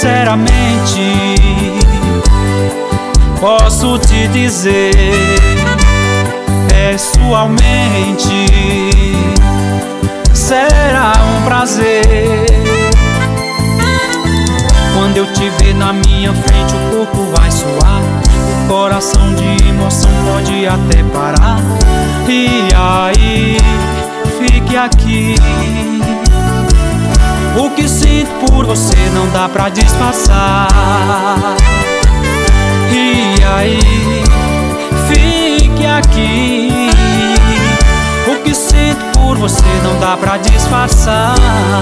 sinceramente posso te dizer, pessoalmente será um prazer. Quando eu te ver na minha frente, o corpo vai suar, o coração de emoção pode até parar. E aí, fique aqui. O que sinto por você não dá pra disfarçar. E aí, fique aqui. O que sinto por você não dá pra disfarçar.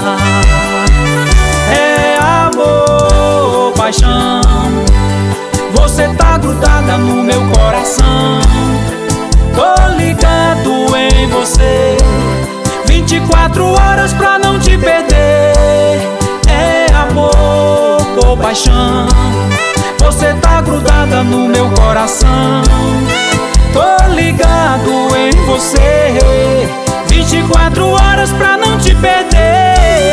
É amor, paixão. Você tá grudada no meu coração. Tô ligado em você 24 horas pra não te perder. É amor ou paixão. Você tá grudada no meu coração. Tô ligado em você 24 horas pra não te perder.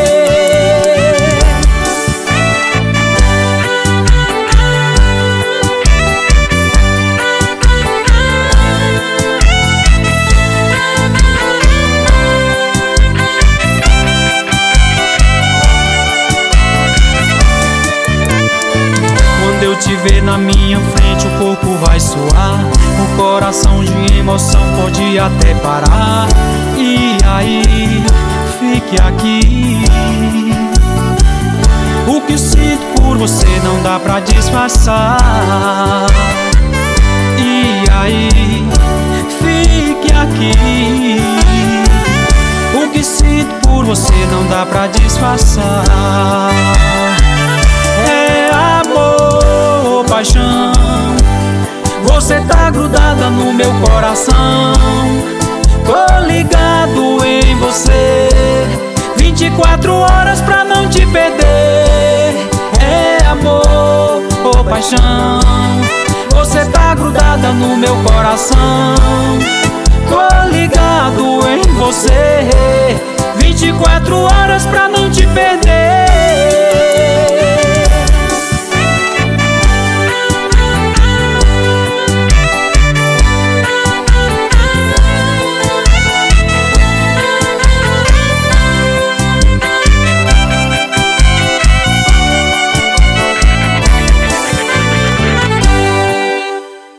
Quando eu te ver na minha frente, o corpo vai suar, o coração de emoção pode até parar. E aí, fique aqui. O que sinto por você não dá pra disfarçar. E aí, fique aqui. O que sinto por você não dá pra disfarçar. É amor, paixão. Você tá grudada no meu coração. Tô ligado em você 24 horas pra não te perder. É amor ou paixão. Você tá grudada no meu coração. Tô ligado em você 24 horas pra não te perder.